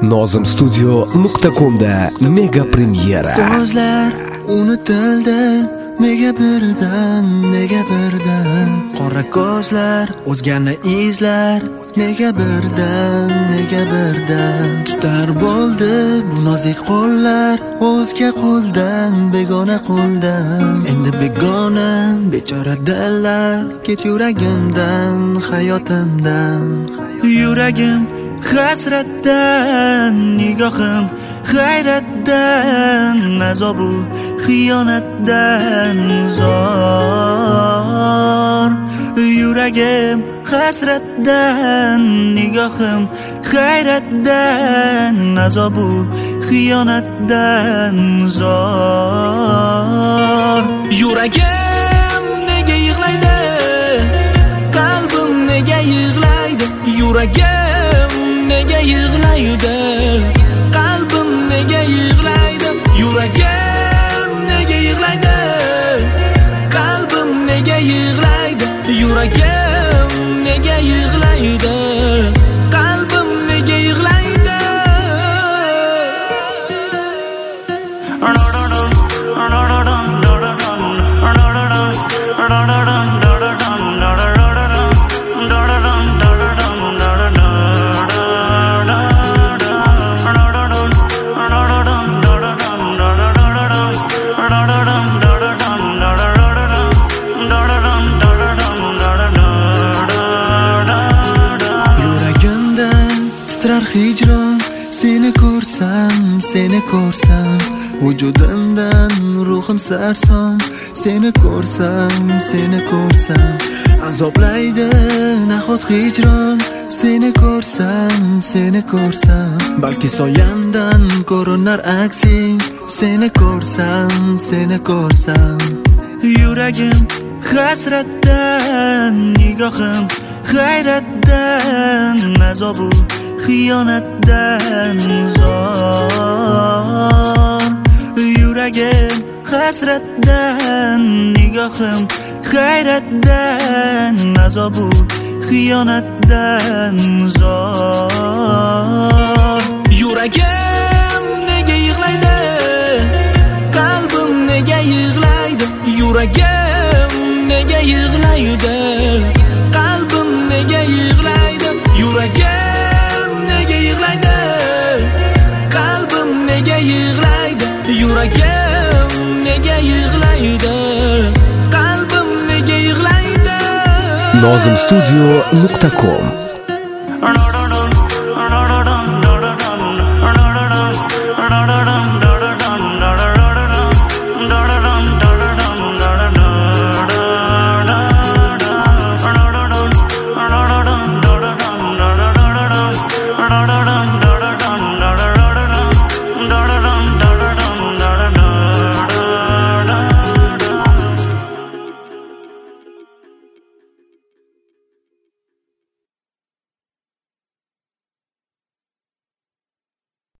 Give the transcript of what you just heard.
nozimstudio.com'da mega premyera. So'zlar unutildi, nega birdan qora ko'zlar o'zgani izlar, nega birdan tutar bo'ldi bu nozik qo'llar, o'zga qo'ldan begona qo'ldan. Endi begona bechora dillar, ket yuragimdan, hayotimdan. Yuragim hasratdan, nigohim hayratdan, azobu xiyonatdan zor. Yuragim hasratdan, nigohim hayratdan, azobu xiyonatdan zor. Yuragim nega yig'laydi, qalbim nega yig'laydi. Yuragim nega yig'laydi, qalbim nega yig'laydi. Yuragim nega yig'laydi, qalbim nega yig'laydi. Yuragim nega yig'laydi, qalbim nega yig'laydi. Hijron, seni ko'rsam, vujudimdan ruhim sarson. Seni ko'rsam, azoblaydi nahot hijron. Seni ko'rsam, balki soyamdan ko'rinar aksing. Seni ko'rsam, yuragim hasratdan, nigohim hayratdan, azobu xiyonatdan zor. Yuragim hasratdan, nigohim hayratdan, azobu xiyonatdan zor. Yuragim nega yig'laydi, qalbim nega yig'laydi. Yuragim nega yig'laydi, qalbim nega yig'laydi. Yuragim nega yig'laydi, qalbim nega yig'laydi. Yuragim nega yig'laydi, qalbim nega yig'laydi. nozimstudio.com